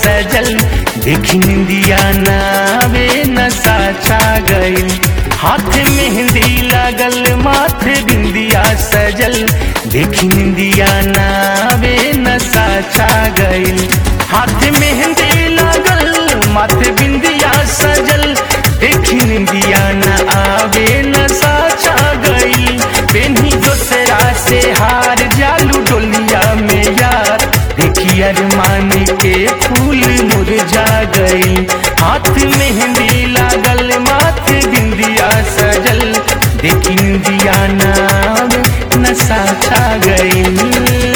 सजल देखी निंदिया नावे नशा छा गइल। हाथ मेहंदी लागल माथे बिंदिया सजल देखी निंदिया नावे नशा छा गइल। हाथ मेहंदी लागल माथे बिंदिया सजल देखी निंदिया न आवे नशा छा गइल। पेन्ही दोसरा से हार जालू डोलिया में यार देखी अरमान के फूल मुरझा गइल। हाथ मेहंदी लागल माथे बिंदिया सजल देखी निंदिया नाव नशा छा गइल।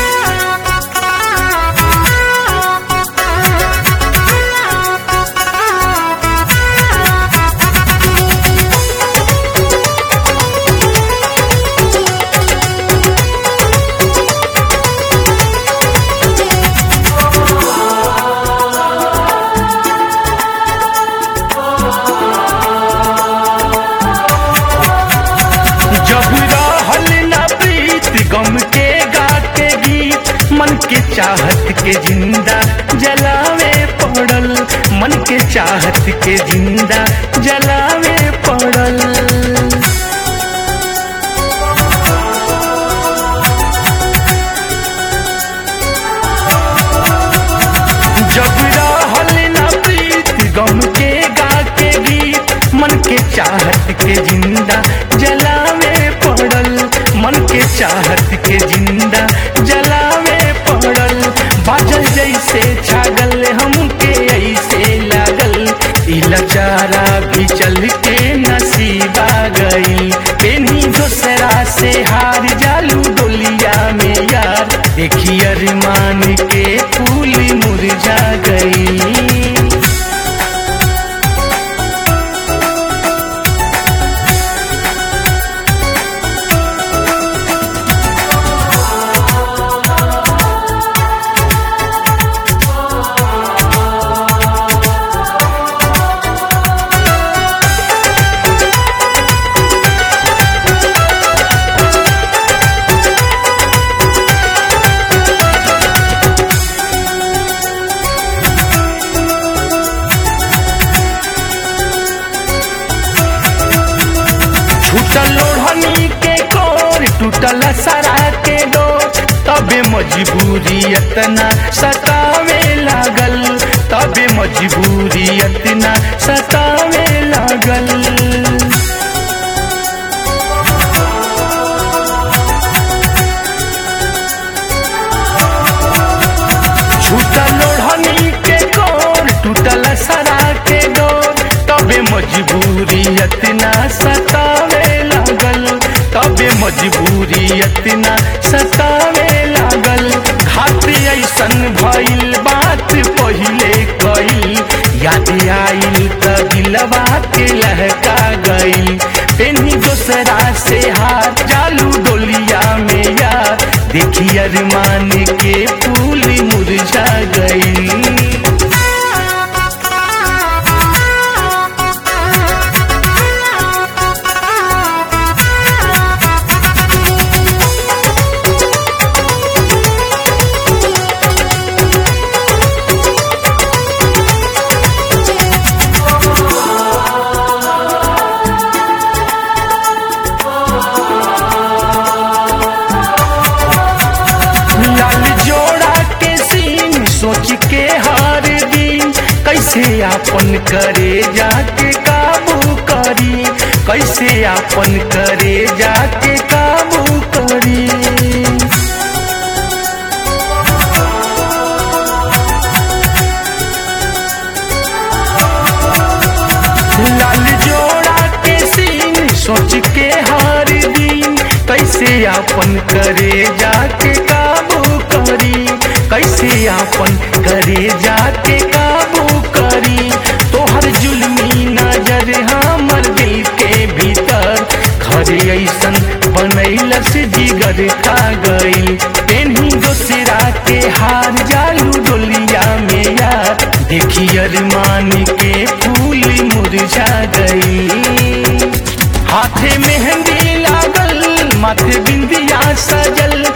गम के गा के गीत मन के चाहत के जिंदा जलावे पड़ल। मन के चाहत के जिंदा जलावे पड़ल। जब रहल न प्रीत गम के गा के गीत मन के चाहत के जिंदा जलावे पड़ल। मन के चाहत के जिंदा जलावे पड़ल। बाजल जैसे छागल हमके ऐसे लागल ई लचारा भी चल के नसीबा गइल। पेन्ही दोसरा से हार जालू डोलिया में यार देखी अरमान के फूल मुरझा गइल। टूटल ओढ़नी के कोर टूटल सरा के डोर तबे मजबूरी इतना सतावे लागल। तबे मजबूरी इतना सतावे लागल। टूटल ओढ़नी के कोर टूटल सरा के डोर तबे मजबूरी इतना सतावे लागल। तबे मजबूरी इतना सतावे लागल। घात ऐसन भइल बात पहिले कइल याद आइल त दिलवा के लहका गइल। पेन्ही दोसरा से हार जालू डोलिया में यार देखी अरमान के फूल मुरझा गइल। सोच के हार दिन कैसे आपन करे जाके काबू करी। कैसे आपन करे जाके काबू करी। लाल जोड़ा के सीन सोच के हार दिन कैसे आपन करे जाके काबू करी। कैसे आपन करे जाके काबू करी। तोहर जुल्मी नजर हमर दिल के भीतर घर ऐसन बनैलस जिगर खा गइल। पेन्ही दोसरा के हार जालू डोलिया में यार देखी अरमान के फूल मुरझा गइल। हाथे मेहंदी लागल माथे बिंदिया सजल